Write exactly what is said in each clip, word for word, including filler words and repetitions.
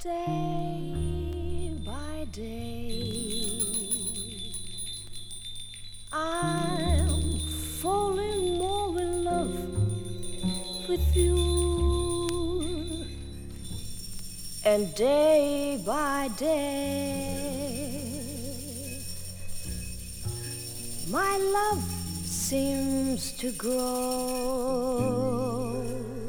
Day by day, I'm falling more in love with you, and day by day, my love seems to grow.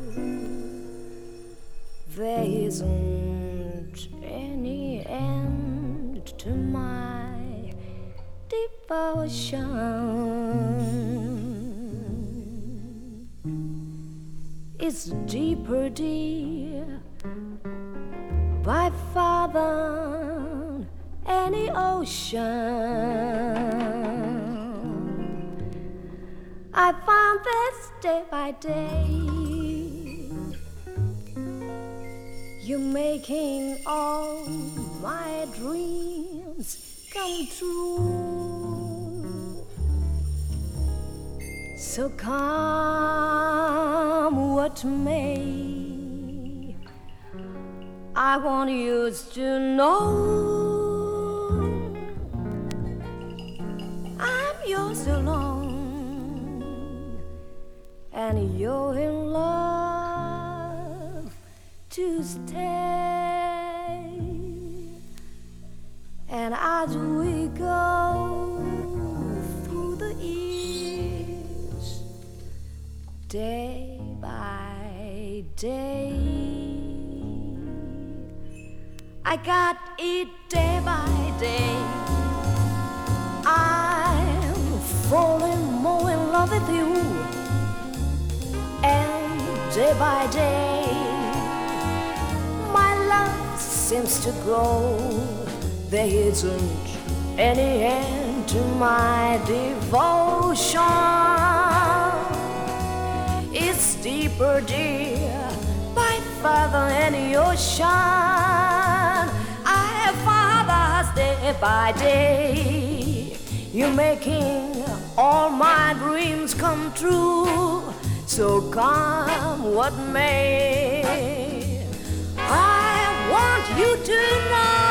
There isn't any end to my devotion. It's deeper, dear, by far than any ocean. I found this day by day. You're making all my dreams come true. So come what may, I want you to know I'm yours alone, and you're in love to stay. And as we go through the years, day by day, I got it day by day. I'm falling more in love with you, and day by day seems to grow. There isn't any end to my devotion. It's deeper, dear, by far than any ocean. I have fathers day by day. You're making all my dreams come true. So come what may, I want you to know